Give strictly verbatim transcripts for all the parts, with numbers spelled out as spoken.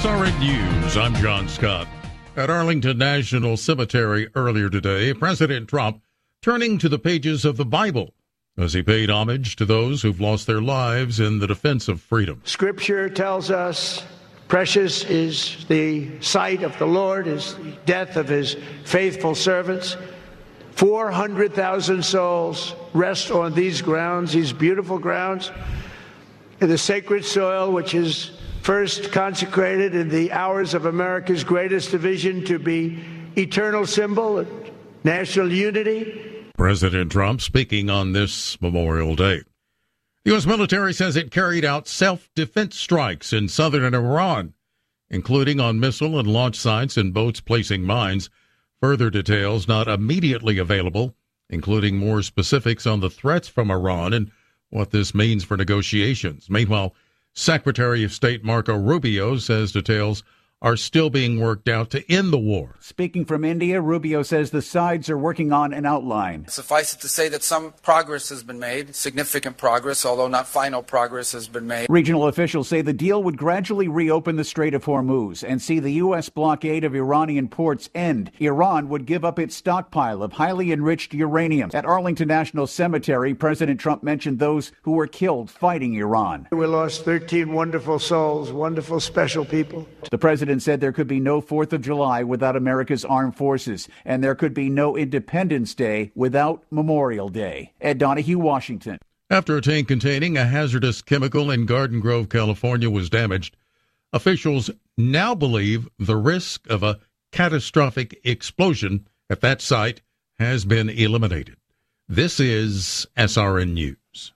S R N News, I'm John Scott. At Arlington National Cemetery earlier today, President Trump turning to the pages of the Bible as he paid homage to those who've lost their lives in the defense of freedom. Scripture tells us precious is the sight of the Lord, is the death of his faithful servants. four hundred thousand souls rest on these grounds, these beautiful grounds, in the sacred soil which is first consecrated in the hours of America's greatest division to be eternal symbol of national unity. President Trump speaking on this Memorial Day. The U S military says it carried out self-defense strikes in southern Iran, including on missile and launch sites and boats placing mines. Further details not immediately available, including more specifics on the threats from Iran and what this means for negotiations. Meanwhile, Secretary of State Marco Rubio says details are still being worked out to end the war. Speaking from India, Rubio says the sides are working on an outline. Suffice it to say that some progress has been made, significant progress, although not final progress has been made. Regional officials say the deal would gradually reopen the Strait of Hormuz and see the U S blockade of Iranian ports end. Iran would give up its stockpile of highly enriched uranium. At Arlington National Cemetery, President Trump mentioned those who were killed fighting Iran. We lost thirteen wonderful souls, wonderful, special people. The president said there could be no fourth of July without America's armed forces, and there could be no Independence Day without Memorial Day. Ed Donahue, Washington. After a tank containing a hazardous chemical in Garden Grove, California was damaged, officials now believe the risk of a catastrophic explosion at that site has been eliminated. This is S R N News.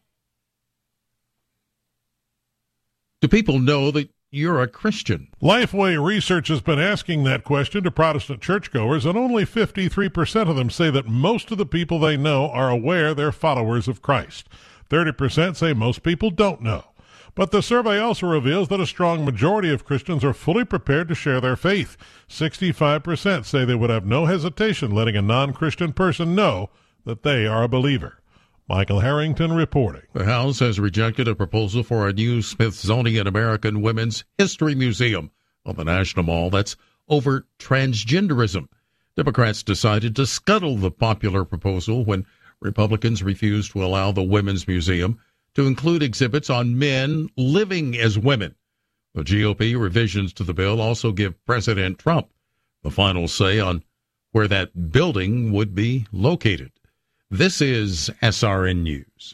Do people know that you're a Christian? Lifeway Research has been asking that question to Protestant churchgoers, and only fifty-three percent of them say that most of the people they know are aware they're followers of Christ. thirty percent say most people don't know. But the survey also reveals that a strong majority of Christians are fully prepared to share their faith. sixty-five percent say they would have no hesitation letting a non-Christian person know that they are a believer. Michael Harrington reporting. The House has rejected a proposal for a new Smithsonian American Women's History Museum on the National Mall that's over transgenderism. Democrats decided to scuttle the popular proposal when Republicans refused to allow the Women's Museum to include exhibits on men living as women. The G O P revisions to the bill also give President Trump the final say on where that building would be located. This is S R N News.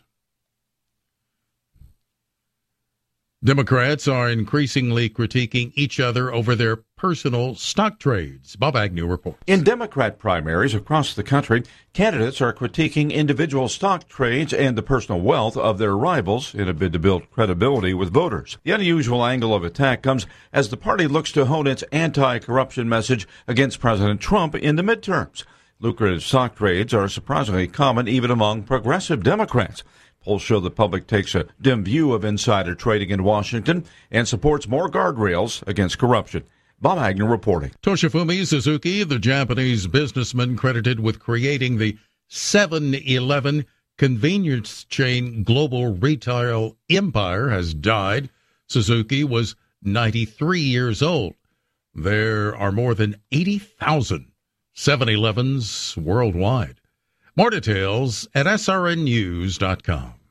Democrats are increasingly critiquing each other over their personal stock trades. Bob Agnew reports. In Democrat primaries across the country, candidates are critiquing individual stock trades and the personal wealth of their rivals in a bid to build credibility with voters. The unusual angle of attack comes as the party looks to hone its anti-corruption message against President Trump in the midterms. Lucrative stock trades are surprisingly common even among progressive Democrats. Polls show the public takes a dim view of insider trading in Washington and supports more guardrails against corruption. Bob Agnew reporting. Toshifumi Suzuki, the Japanese businessman credited with creating the seven eleven convenience chain global retail empire, has died. Suzuki was ninety-three years old. There are more than eighty thousand seven elevens worldwide. More details at S R N news dot com.